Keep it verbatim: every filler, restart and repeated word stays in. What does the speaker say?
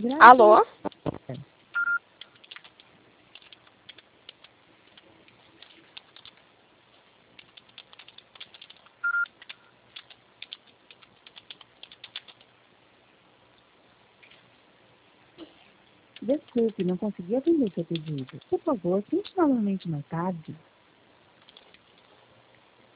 Alô? Desculpe, não consegui atender seu pedido. Por favor, tente novamente mais tarde.